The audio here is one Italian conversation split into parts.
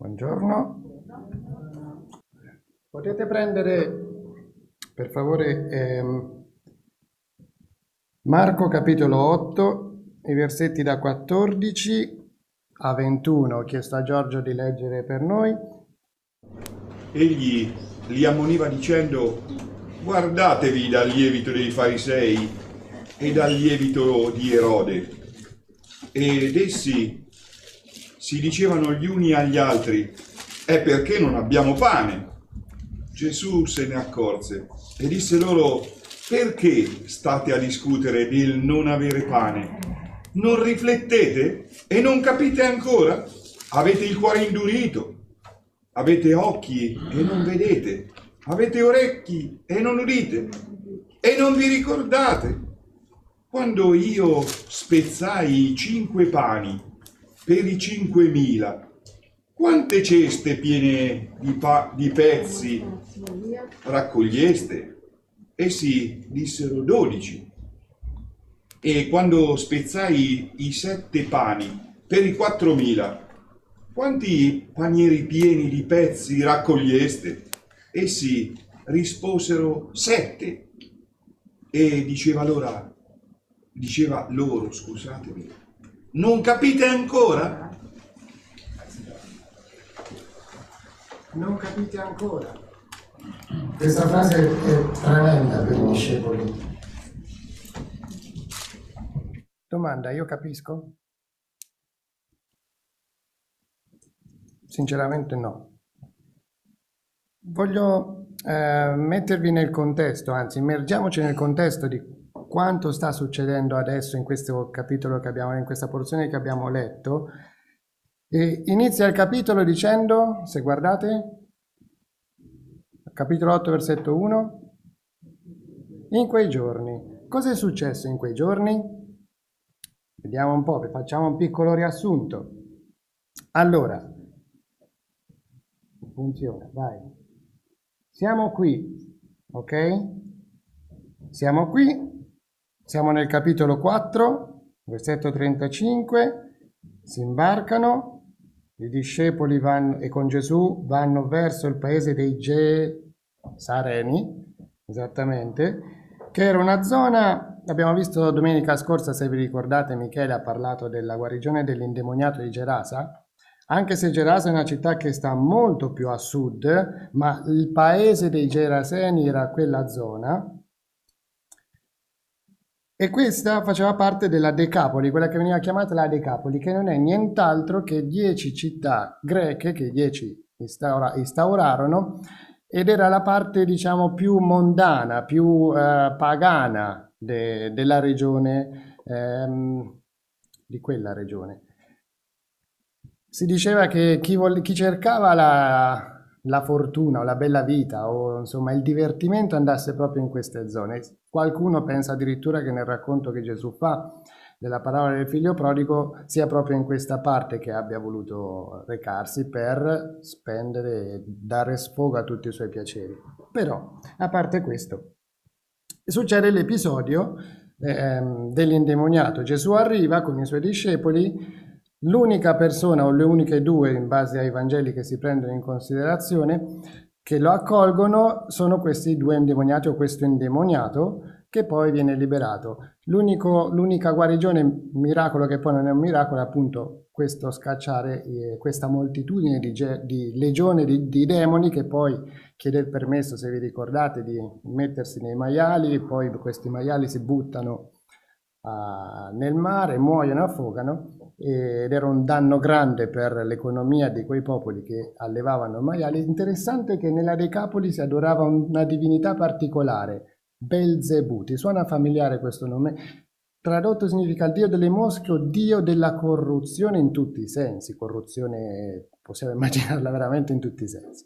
Buongiorno. Potete prendere per favore Marco capitolo 8, i versetti da 14 a 21. Ho chiesto a Giorgio di leggere per noi. Egli li ammoniva dicendo: guardatevi dal lievito dei farisei e dal lievito di Erode. Ed essi si dicevano gli uni agli altri: è perché non abbiamo pane. Gesù se ne accorse e disse loro: perché state a discutere del non avere pane? Non riflettete e non capite ancora? Avete il cuore indurito? Avete occhi e non vedete? Avete orecchi e non udite? E non vi ricordate? Quando io spezzai i 5 pani per i 5.000, quante ceste piene di pezzi raccoglieste? Essi dissero 12. E quando spezzai i 7 pani per i 4.000, quanti panieri pieni di pezzi raccoglieste? Essi risposero 7. E diceva loro, scusatemi, non capite ancora? Non capite ancora? Questa frase è tremenda per i discepoli. Domanda, io capisco? Sinceramente no. Voglio mettervi nel contesto, anzi immergiamoci nel contesto di quanto sta succedendo adesso in questo capitolo che abbiamo, in questa porzione che abbiamo letto. E inizia il capitolo dicendo, se guardate, capitolo 8, versetto 1, in quei giorni. Cosa è successo in quei giorni? Vediamo un po', vi facciamo un piccolo riassunto. Allora, funziona, vai. Siamo qui, ok? Siamo qui, siamo nel capitolo 4, versetto 35, si imbarcano, i discepoli vanno, e con Gesù vanno verso il paese dei Gesareni, esattamente, che era una zona, abbiamo visto domenica scorsa, se vi ricordate, Michele ha parlato della guarigione dell'indemoniato di Gerasa, anche se Gerasa è una città che sta molto più a sud, ma il paese dei Geraseni era quella zona, e questa faceva parte della Decapoli, quella che veniva chiamata la Decapoli, che non è nient'altro che 10 città greche che 10 instaurarono, ed era la parte, diciamo, più mondana, più pagana della regione, di quella regione. Si diceva che chi cercava la fortuna o la bella vita o insomma il divertimento andasse proprio in queste zone. Qualcuno pensa addirittura che nel racconto che Gesù fa della parabola del figlio prodigo sia proprio in questa parte che abbia voluto recarsi per spendere e dare sfogo a tutti i suoi piaceri. Però, a parte questo, succede l'episodio dell'indemoniato. Gesù arriva con i suoi discepoli. L'unica persona o le uniche due, in base ai Vangeli che si prendono in considerazione, che lo accolgono sono questi due indemoniati o questo indemoniato che poi viene liberato. L'unica guarigione, miracolo che poi non è un miracolo, è appunto questo scacciare questa moltitudine di legione di demoni che poi chiede il permesso, se vi ricordate, di mettersi nei maiali, poi questi maiali si buttano nel mare, muoiono, affogano, ed era un danno grande per l'economia di quei popoli che allevavano maiali. Interessante che nella Decapoli si adorava una divinità particolare, Belzebù. Ti suona familiare questo nome? Tradotto significa il dio delle mosche o dio della corruzione in tutti i sensi. Corruzione possiamo immaginarla veramente in tutti i sensi.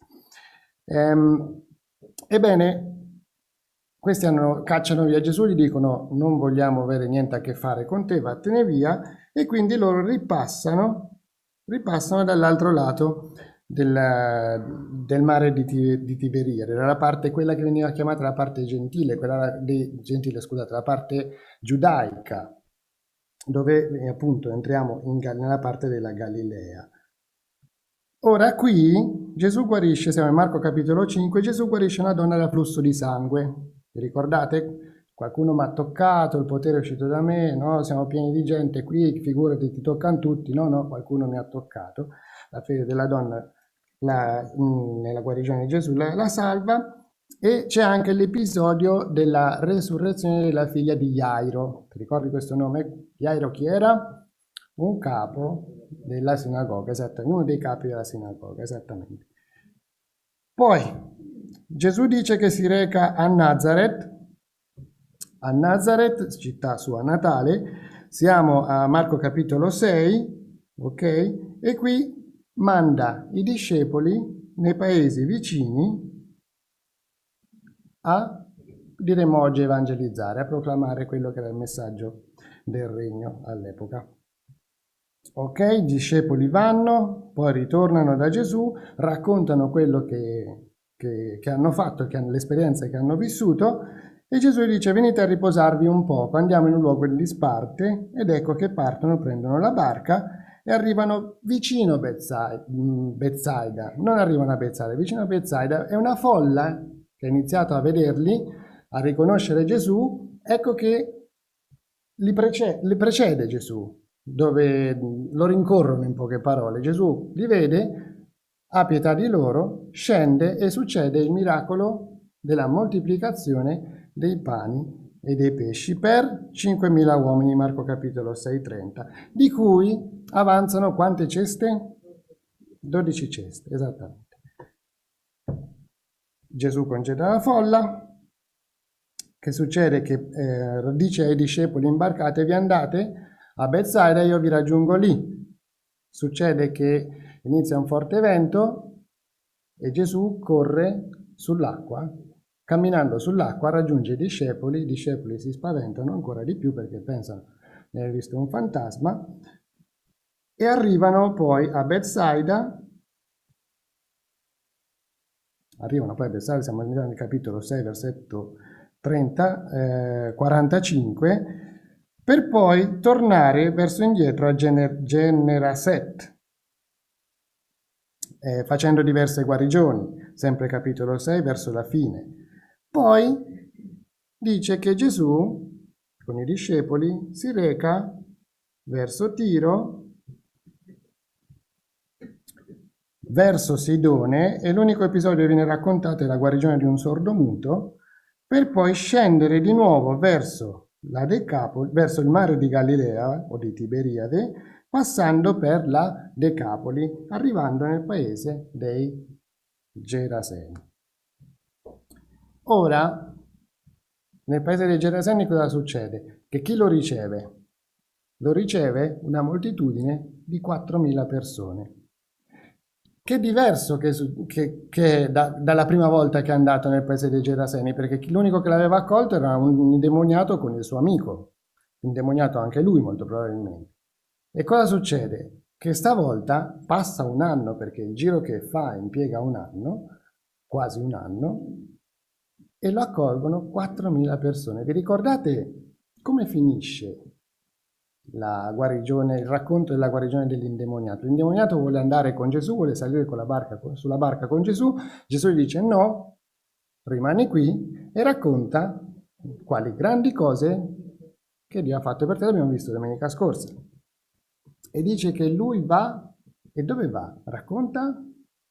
Ebbene, questi cacciano via Gesù, gli dicono non vogliamo avere niente a che fare con te, vattene via, e quindi loro ripassano dall'altro lato del mare di Tiberiade, era la parte, quella che veniva chiamata la parte gentile, la parte giudaica, dove appunto entriamo nella parte della Galilea. Ora qui Gesù guarisce, siamo in Marco capitolo 5, Gesù guarisce una donna da flusso di sangue. Vi ricordate? Qualcuno mi ha toccato, il potere è uscito da me, no? Siamo pieni di gente qui, figurati, ti toccano tutti. No, no, qualcuno mi ha toccato. La fede della donna nella guarigione di Gesù la salva. E c'è anche l'episodio della resurrezione della figlia di Jairo. Ti ricordi questo nome? Jairo chi era? Un capo della sinagoga, esattamente, uno dei capi della sinagoga, esattamente. Poi Gesù dice che si reca a Nazareth, città sua natale, siamo a Marco capitolo 6, ok? E qui manda i discepoli nei paesi vicini a, diremo oggi, evangelizzare, a proclamare quello che era il messaggio del regno all'epoca. Ok, i discepoli vanno, poi ritornano da Gesù, raccontano quello che hanno fatto, l'esperienza che hanno vissuto, e Gesù dice: venite a riposarvi un poco, andiamo in un luogo in disparte, ed ecco che partono, prendono la barca e arrivano vicino a Betsaida. Non arrivano a Betsaida, vicino a Betsaida, e una folla che ha iniziato a vederli, a riconoscere Gesù, ecco che li precede Gesù, dove lo rincorrono, in poche parole. Gesù li vede, ha pietà di loro, scende e succede il miracolo della moltiplicazione dei pani e dei pesci per 5.000 uomini, Marco capitolo 6:30, di cui avanzano quante ceste? 12 ceste, esattamente. Gesù congeda la folla. Che succede? Che dice ai discepoli: imbarcatevi, andate a Betsaida, io vi raggiungo lì. Succede che inizia un forte vento e Gesù corre sull'acqua. Camminando sull'acqua raggiunge i discepoli si spaventano ancora di più perché pensano di aver visto un fantasma, e arrivano poi a Betsaida. Siamo nel capitolo 6, versetto 45, per poi tornare verso indietro a Generaset, facendo diverse guarigioni, sempre capitolo 6, verso la fine. Poi dice che Gesù, con i discepoli, si reca verso Tiro, verso Sidone, e l'unico episodio che viene raccontato è la guarigione di un sordomuto, per poi scendere di nuovo verso verso il mare di Galilea o di Tiberiade, passando per la Decapoli, arrivando nel paese dei Geraseni. Ora, nel paese dei Geraseni cosa succede? Che chi lo riceve? Lo riceve una moltitudine di 4.000 persone. Che è diverso dalla prima volta che è andato nel paese dei Geraseni, perché l'unico che l'aveva accolto era un indemoniato con il suo amico, indemoniato anche lui molto probabilmente. E cosa succede? Che stavolta passa un anno, perché il giro che fa impiega un anno, quasi un anno, e lo accolgono 4.000 persone. Vi ricordate come finisce la guarigione, il racconto della guarigione dell'indemoniato? L'indemoniato vuole andare con Gesù, vuole salire sulla barca con Gesù. Gesù gli dice: no, rimani qui, e racconta quali grandi cose che Dio ha fatto per te, l'abbiamo visto domenica scorsa. E dice che lui va, e dove va? Racconta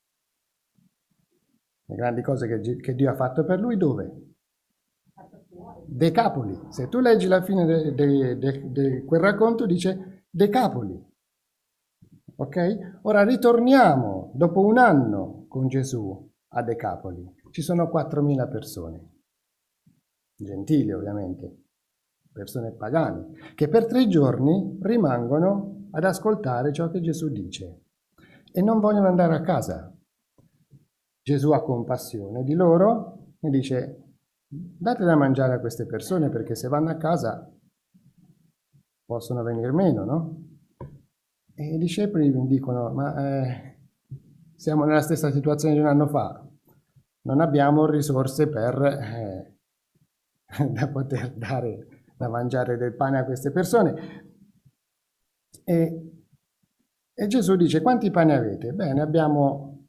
le grandi cose che Dio ha fatto per lui, dove? Decapoli. Se tu leggi la fine di quel racconto, dice Decapoli. Ok? Ora ritorniamo dopo un anno con Gesù a Decapoli. Ci sono 4.000 persone, gentili ovviamente, persone pagane, che per 3 giorni rimangono ad ascoltare ciò che Gesù dice e non vogliono andare a casa. Gesù ha compassione di loro e dice: date da mangiare a queste persone, perché se vanno a casa possono venire meno, no? E i discepoli mi dicono: ma siamo nella stessa situazione di un anno fa, non abbiamo risorse per da poter dare da mangiare del pane a queste persone. E E Gesù dice: quanti pani avete? Bene, abbiamo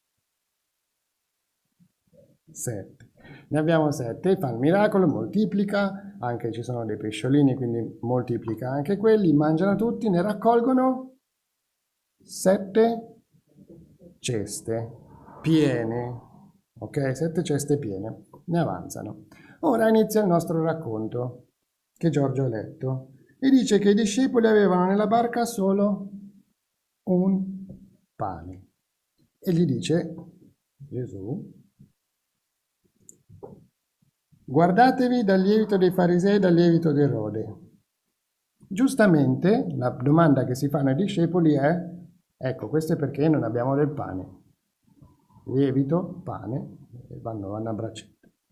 7. Ne abbiamo 7. E fa il miracolo, moltiplica, anche ci sono dei pesciolini, quindi moltiplica anche quelli, mangiano tutti, ne raccolgono 7 ceste piene. Ok, 7 ceste piene, ne avanzano. Ora inizia il nostro racconto che Giorgio ha letto e dice che i discepoli avevano nella barca solo un pane. E gli dice Gesù: guardatevi dal lievito dei farisei e dal lievito di Erode. Giustamente la domanda che si fanno ai discepoli è: ecco, questo è perché non abbiamo del pane. Lievito, pane, vanno a braccetto.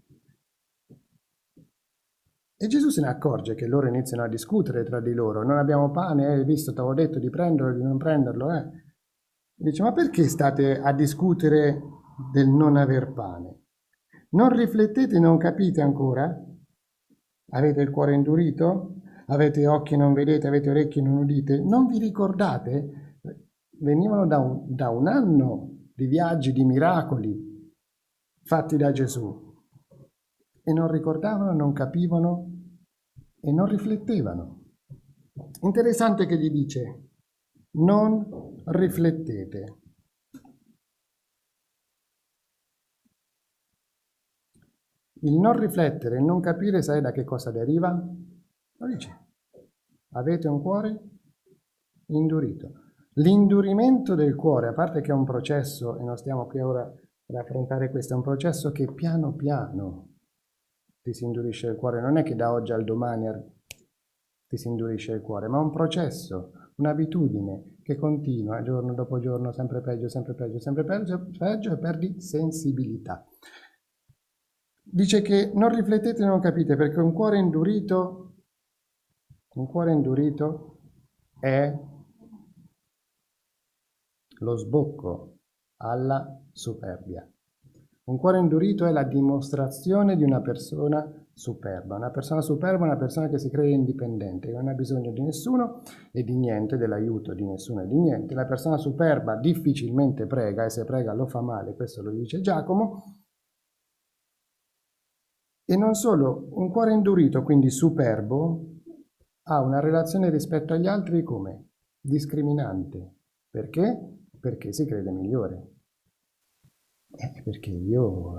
E Gesù se ne accorge che loro iniziano a discutere tra di loro. Non abbiamo pane, hai visto, ti avevo detto di prenderlo, di non prenderlo. Dice: ma perché state a discutere del non aver pane? Non riflettete, non capite ancora? Avete il cuore indurito? Avete occhi e non vedete, avete orecchi e non udite? Non vi ricordate? Venivano da un anno di viaggi, di miracoli fatti da Gesù e non ricordavano, non capivano e non riflettevano. Interessante che gli dice: non riflettete. Il non riflettere, il non capire, sai da che cosa deriva? Lo dice: avete un cuore indurito. L'indurimento del cuore, a parte che è un processo, e non stiamo qui ora ad affrontare questo, è un processo che piano piano ti si indurisce il cuore. Non è che da oggi al domani ti si indurisce il cuore, ma è un processo, un'abitudine che continua giorno dopo giorno, sempre peggio, sempre peggio, sempre peggio e perdi sensibilità. Dice che non riflettete e non capite, perché un cuore indurito è lo sbocco alla superbia. Un cuore indurito è la dimostrazione di una persona superba. Una persona superba è una persona che si crede indipendente, che non ha bisogno di nessuno e di niente, dell'aiuto di nessuno e di niente. La persona superba difficilmente prega, e se prega lo fa male, questo lo dice Giacomo. E non solo, un cuore indurito, quindi superbo, ha una relazione rispetto agli altri come? Discriminante. Perché? Perché si crede migliore. Perché io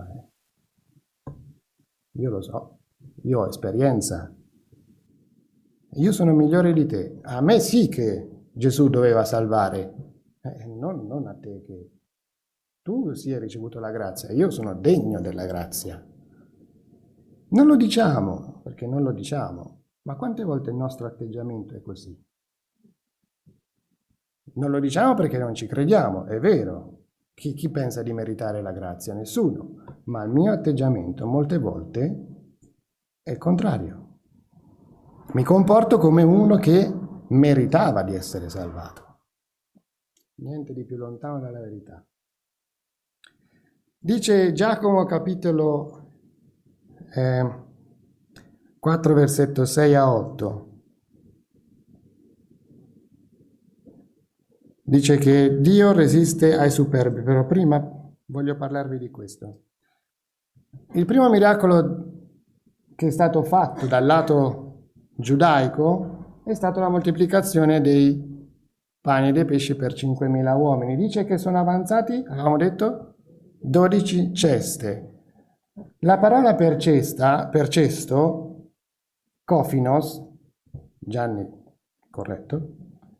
lo so, io ho esperienza, io sono migliore di te. A me sì che Gesù doveva salvare, non a te che tu sì hai ricevuto la grazia, io sono degno della grazia. Non lo diciamo, perché non lo diciamo, ma quante volte il nostro atteggiamento è così? Non lo diciamo perché non ci crediamo, è vero. Chi pensa di meritare la grazia? Nessuno. Ma il mio atteggiamento molte volte è il contrario. Mi comporto come uno che meritava di essere salvato. Niente di più lontano dalla verità. Dice Giacomo capitolo 4 versetto 6 a 8. Dice che Dio resiste ai superbi, però prima voglio parlarvi di questo. Il primo miracolo che è stato fatto dal lato giudaico è stata la moltiplicazione dei pani e dei pesci per 5.000 uomini. Dice che sono avanzati, avevamo detto, 12 ceste. La parola per cesta, per cesto, kofinos, Gianni, corretto,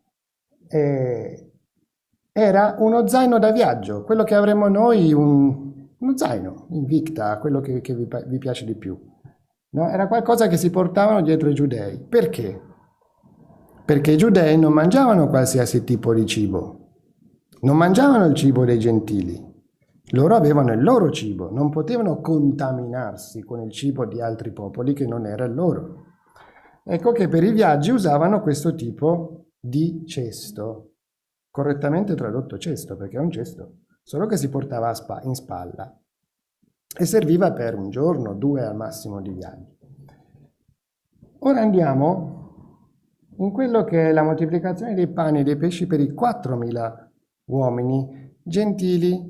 era uno zaino da viaggio, quello che avremmo noi, uno zaino, Invicta, quello che vi piace di più. No? Era qualcosa che si portavano dietro i giudei. Perché? Perché i giudei non mangiavano qualsiasi tipo di cibo, non mangiavano il cibo dei gentili. Loro avevano il loro cibo, non potevano contaminarsi con il cibo di altri popoli che non era il loro. Ecco che per i viaggi usavano questo tipo di cesto, correttamente tradotto cesto, perché è un cesto, solo che si portava in spalla e serviva per un giorno, 2 al massimo di viaggio. Ora andiamo in quello che è la moltiplicazione dei pani e dei pesci per i 4.000 uomini gentili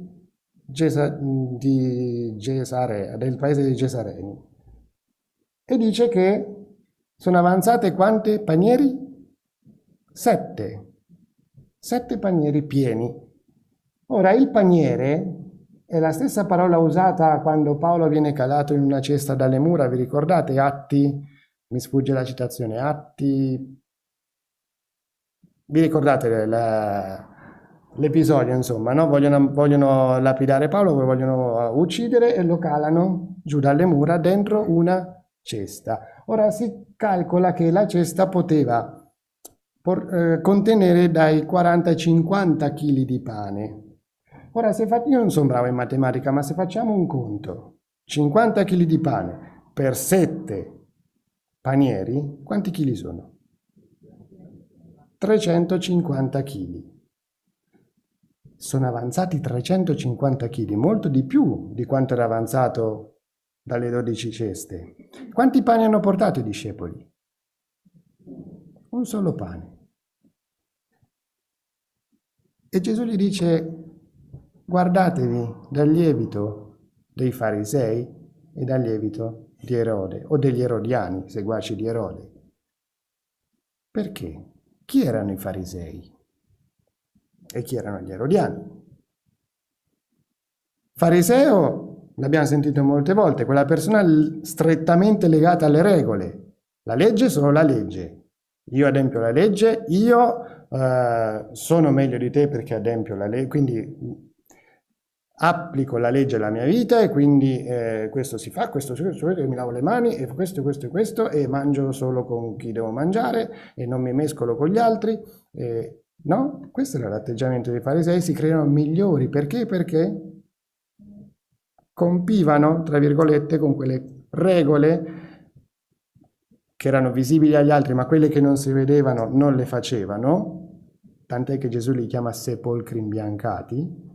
di Gesarea, del paese dei Gesareni. E dice che sono avanzate quante panieri? 7. 7 panieri pieni. Ora, il paniere è la stessa parola usata quando Paolo viene calato in una cesta dalle mura, vi ricordate? Atti, mi sfugge la citazione, Atti, vi ricordate l'episodio, insomma, no? Vogliono lapidare Paolo, poi vogliono uccidere e lo calano giù dalle mura dentro una cesta. Ora si calcola che la cesta poteva contenere dai 40 ai 50 kg di pane. Ora, io non sono bravo in matematica, ma se facciamo un conto, 50 kg di pane per 7 panieri, quanti chili sono? 350 kg. Sono avanzati 350 kg, molto di più di quanto era avanzato dalle 12 ceste. Quanti pani hanno portato i discepoli? Un solo pane. E Gesù gli dice: guardatevi dal lievito dei farisei e dal lievito di Erode, o degli erodiani, seguaci di Erode. Perché? Chi erano i farisei? E chi erano gli erodiani? Fariseo, l'abbiamo sentito molte volte, quella persona strettamente legata alle regole. La legge è solo la legge. Io adempio la legge, io sono meglio di te perché adempio la legge, quindi applico la legge alla mia vita e quindi questo si fa, questo mi lavo le mani e questo e mangio solo con chi devo mangiare e non mi mescolo con gli altri. No? Questo era l'atteggiamento dei farisei, si creano migliori. Perché? Perché compivano, tra virgolette, con quelle regole che erano visibili agli altri, ma quelle che non si vedevano non le facevano, tant'è che Gesù li chiama sepolcri imbiancati,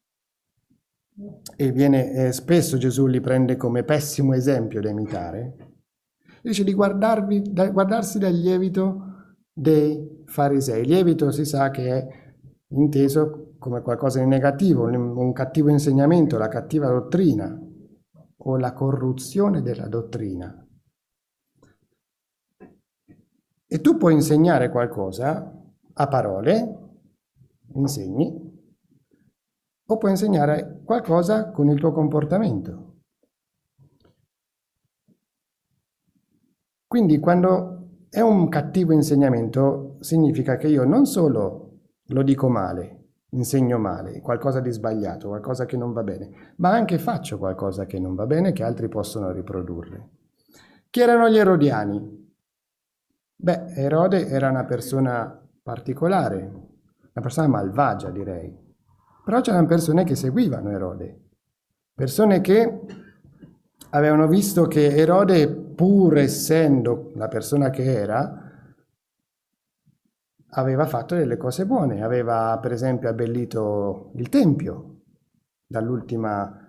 e spesso Gesù li prende come pessimo esempio da imitare. Dice di guardarsi dal lievito dei farisei. Il lievito si sa che è inteso come qualcosa di negativo, un cattivo insegnamento, la cattiva dottrina o la corruzione della dottrina. E tu puoi insegnare qualcosa a parole, insegni, o puoi insegnare qualcosa con il tuo comportamento. Quindi quando è un cattivo insegnamento significa che io non solo lo dico male, insegno male, qualcosa di sbagliato, qualcosa che non va bene, ma anche faccio qualcosa che non va bene che altri possono riprodurre. Chi erano gli erodiani? Beh, Erode era una persona particolare, una persona malvagia, direi. Però c'erano persone che seguivano Erode, persone che avevano visto che Erode, pur essendo la persona che era, aveva fatto delle cose buone, aveva per esempio abbellito il Tempio dall'ultima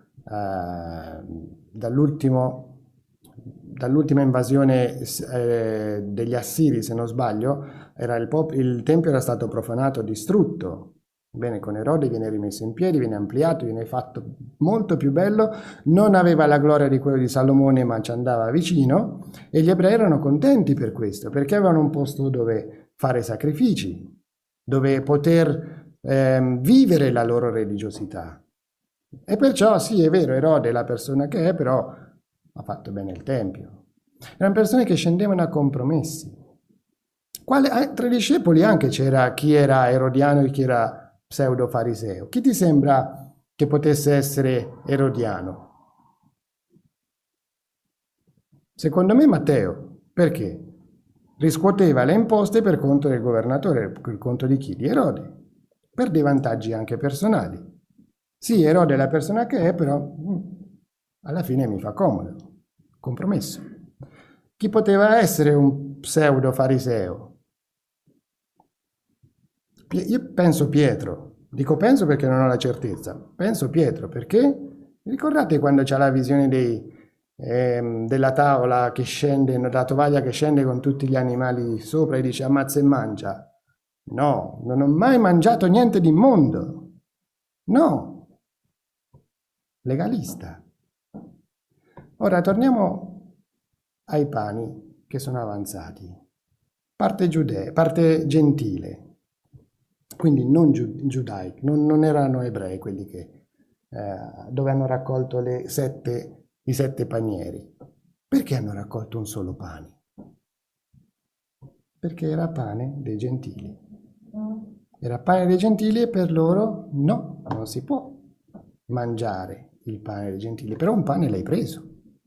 invasione degli Assiri, se non sbaglio, il Tempio era stato profanato, distrutto. Bene, con Erode viene rimesso in piedi, viene ampliato, viene fatto molto più bello, non aveva la gloria di quello di Salomone ma ci andava vicino e gli ebrei erano contenti per questo, perché avevano un posto dove fare sacrifici, dove poter vivere la loro religiosità. E perciò sì, è vero, Erode è la persona che è, però ha fatto bene il Tempio. Erano persone che scendevano a compromessi. Tra i discepoli anche c'era chi era erodiano e chi era pseudo-fariseo. Chi ti sembra che potesse essere erodiano? Secondo me Matteo. Perché? Riscuoteva le imposte per conto del governatore, per conto di chi? Di Erode, per dei vantaggi anche personali. Sì, Erode è la persona che è, però alla fine mi fa comodo. Compromesso. Chi poteva essere un pseudo-fariseo? Io penso Pietro, dico penso perché non ho la certezza, penso Pietro perché, ricordate quando c'ha la visione della tavola che scende, la tovaglia che scende con tutti gli animali sopra e dice ammazza e mangia. No, non ho mai mangiato niente di immondo. No, legalista. Ora torniamo ai pani che sono avanzati. Parte gentile, quindi non giudaici, non erano ebrei quelli che, dove hanno raccolto i 7 panieri. Perché hanno raccolto un solo pane? Perché era pane dei gentili. Era pane dei gentili e per loro no, non si può mangiare il pane dei gentili, però un pane l'hai preso.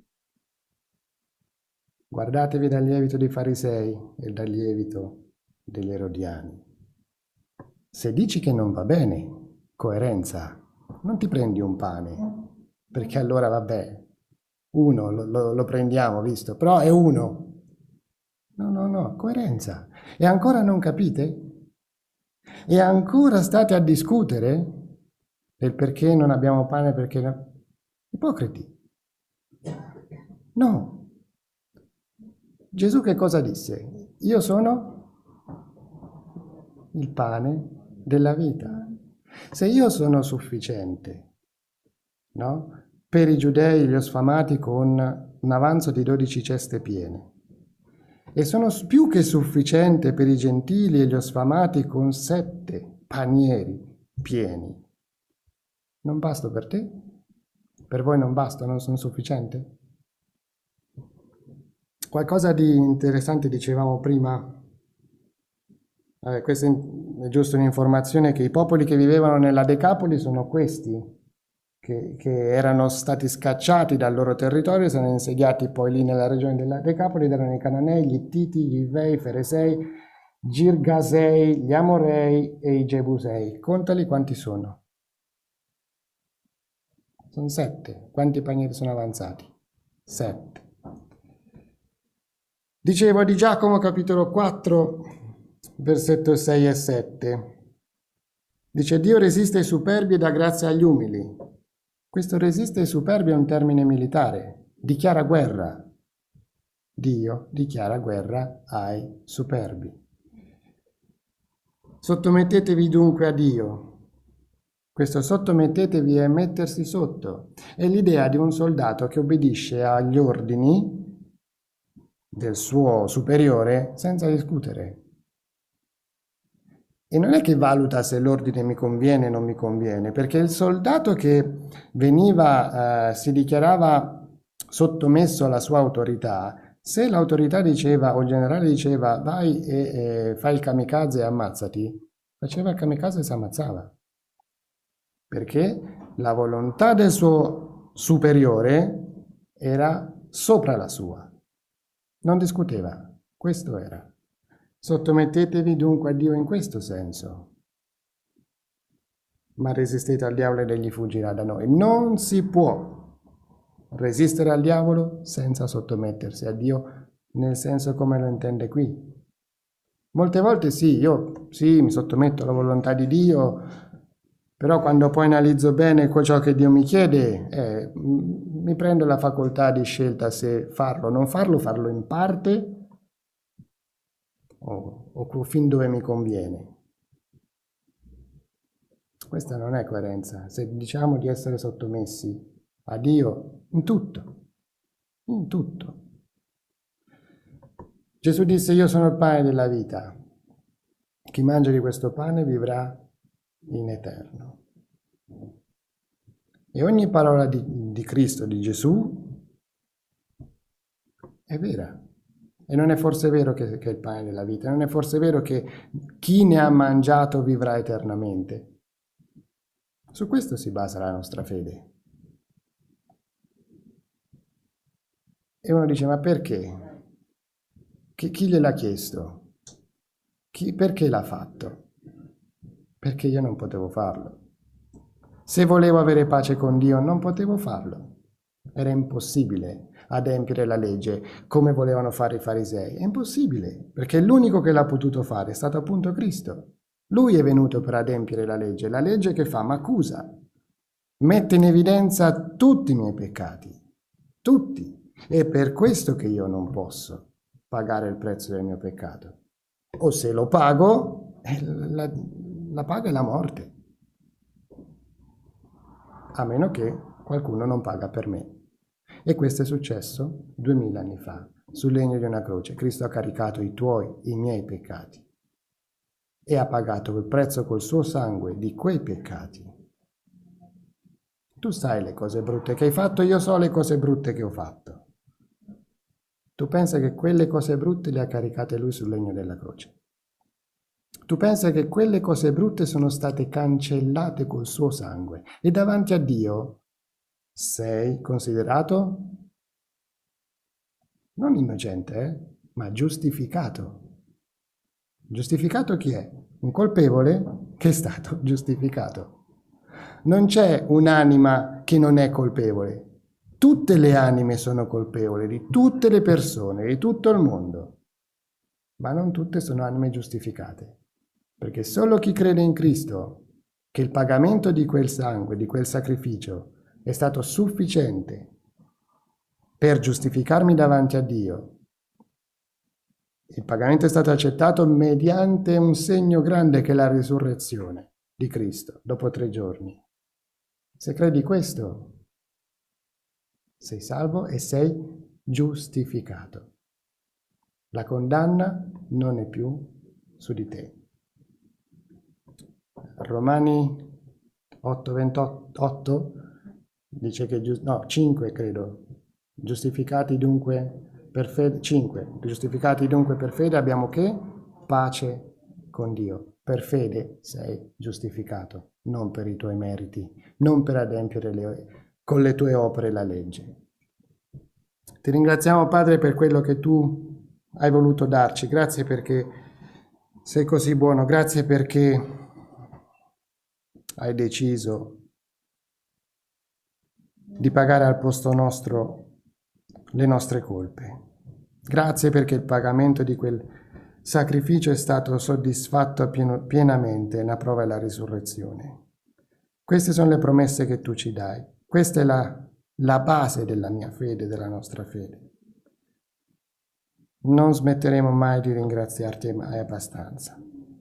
Guardatevi dal lievito dei farisei e dal lievito degli erodiani. Se dici che non va bene, coerenza, non ti prendi un pane, perché allora vabbè, uno lo prendiamo, visto, però è uno. No, coerenza. E ancora non capite? E ancora state a discutere del perché non abbiamo pane, perché no? Ipocriti. No. Gesù che cosa disse? Io sono il pane della vita. Se io sono sufficiente, no? Per i giudei, gli sfamati, con un avanzo di 12 ceste piene, e sono più che sufficiente per i gentili e gli sfamati con 7 panieri pieni, non basto per te? Per voi non basto, non sono sufficiente? Qualcosa di interessante dicevamo prima, questa è giusto un'informazione, che i popoli che vivevano nella Decapoli sono questi, che erano stati scacciati dal loro territorio, sono insediati poi lì nella regione della Decapoli, ed erano i Cananei, gli Ittiti, gli Ivei, i Feresei, Girgasei, gli Amorei e i Gebusei. Contali quanti sono. Sono 7. Quanti panieri sono avanzati? 7. Dicevo di Giacomo capitolo 4, versetto 6 e 7. Dice: Dio resiste ai superbi e dà grazia agli umili. Questo resiste ai superbi è un termine militare, dichiara guerra. Dio dichiara guerra ai superbi. Sottomettetevi dunque a Dio. Questo sottomettetevi è mettersi sotto. È l'idea di un soldato che obbedisce agli ordini del suo superiore senza discutere. E non è che valuta se l'ordine mi conviene o non mi conviene, perché il soldato che veniva, si dichiarava sottomesso alla sua autorità, se l'autorità diceva, o il generale diceva, vai e fai il kamikaze e ammazzati, faceva il kamikaze e si ammazzava. Perché la volontà del suo superiore era sopra la sua. Non discuteva, questo era. Sottomettetevi dunque a Dio in questo senso. Ma resistete al diavolo ed egli fuggirà da noi. Non si può resistere al diavolo senza sottomettersi a Dio nel senso come lo intende qui. Molte volte sì, io mi sottometto alla volontà di Dio, però quando poi analizzo bene ciò che Dio mi chiede, mi prendo la facoltà di scelta se farlo o non farlo, farlo in parte o fin dove mi conviene. Questa non è coerenza. Se diciamo di essere sottomessi a Dio in tutto. Gesù disse: io sono il pane della vita. Chi mangia di questo pane vivrà in eterno. E ogni parola di Cristo, di Gesù, è vera. E non è forse vero che è il pane della vita? Non è forse vero che chi ne ha mangiato vivrà eternamente? Su questo si basa la nostra fede. E uno dice: ma perché? Chi gliel'ha chiesto? Perché l'ha fatto? Perché io non potevo farlo. Se volevo avere pace con Dio, non potevo farlo. Era impossibile adempiere la legge come volevano fare i farisei. È impossibile, perché l'unico che l'ha potuto fare è stato appunto Cristo. Lui è venuto per adempiere la legge che fa? M'accusa, mette in evidenza tutti i miei peccati, tutti. È per questo che io non posso pagare il prezzo del mio peccato. O se lo pago, la paga è la morte. A meno che qualcuno non paga per me. E questo è successo 2000 anni fa, sul legno di una croce. Cristo ha caricato i miei peccati e ha pagato il prezzo col suo sangue di quei peccati. Tu sai le cose brutte che hai fatto, io so le cose brutte che ho fatto. Tu pensa che quelle cose brutte le ha caricate lui sul legno della croce. Tu pensa che quelle cose brutte sono state cancellate col suo sangue e davanti a Dio sei considerato non innocente, ma giustificato. Giustificato chi è? Un colpevole che è stato giustificato. Non c'è un'anima che non è colpevole. Tutte le anime sono colpevoli, di tutte le persone, di tutto il mondo. Ma non tutte sono anime giustificate. Perché solo chi crede in Cristo, che il pagamento di quel sangue, di quel sacrificio, è stato sufficiente per giustificarmi davanti a Dio. Il pagamento è stato accettato mediante un segno grande che è la risurrezione di Cristo dopo 3 giorni. Se credi questo, sei salvo e sei giustificato. La condanna non è più su di te. Romani 8:28 dice che 5 credo. Giustificati dunque per fede, 5. Giustificati dunque per fede abbiamo che? Pace con Dio. Per fede sei giustificato, non per i tuoi meriti, non per adempiere con le tue opere la legge. Ti ringraziamo, Padre, per quello che tu hai voluto darci. Grazie perché sei così buono. Grazie perché hai deciso di pagare al posto nostro le nostre colpe. Grazie perché il pagamento di quel sacrificio è stato soddisfatto pienamente, la prova è la risurrezione. Queste sono le promesse che tu ci dai. Questa è la base della mia fede, della nostra fede. Non smetteremo mai di ringraziarti mai abbastanza.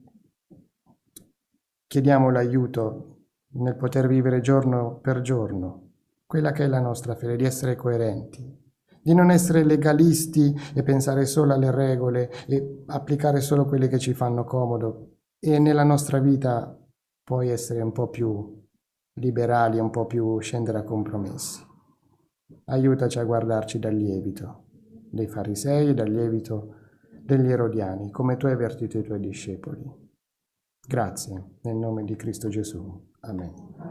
Chiediamo l'aiuto nel poter vivere giorno per giorno quella che è la nostra fede, di essere coerenti, di non essere legalisti e pensare solo alle regole e applicare solo quelle che ci fanno comodo e nella nostra vita poi essere un po' più liberali, un po' più scendere a compromessi. Aiutaci a guardarci dal lievito dei farisei e dal lievito degli erodiani, come tu hai avvertito i tuoi discepoli. Grazie, nel nome di Cristo Gesù. Amen.